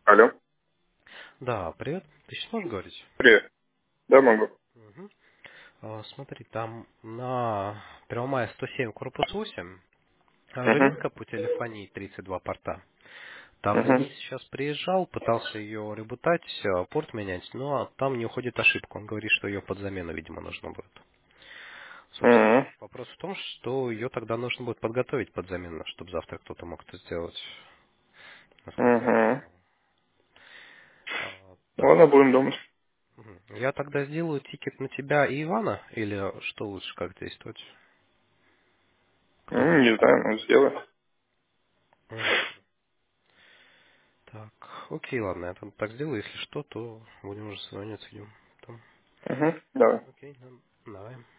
Алло. Да, привет. Ты сейчас можешь говорить? Привет. Да, могу. Мгм. Смотри, там на Первомая 107 корпус 8 Угу. железка по телефонии 32 порта. Там Угу. Денис сейчас приезжал, пытался ее ребутать, порт менять, но там не уходит ошибка. Он говорит, что ее под замену, видимо, нужно будет. Собственно, Угу. вопрос в том, что ее тогда нужно будет подготовить под замену, чтобы завтра кто-то мог это сделать, насколько я Угу. понял. Так. Ладно, будем думать. Мгм. Я тогда сделаю тикет на тебя и Ивана, или что лучше, как действовать? Кто Не больше? знаю, ну сделаем. Мгм. Так, окей, ладно, я там так сделаю. Если что, то будем уже звониться, идем. Там. Угу. Давай. Окей, давай.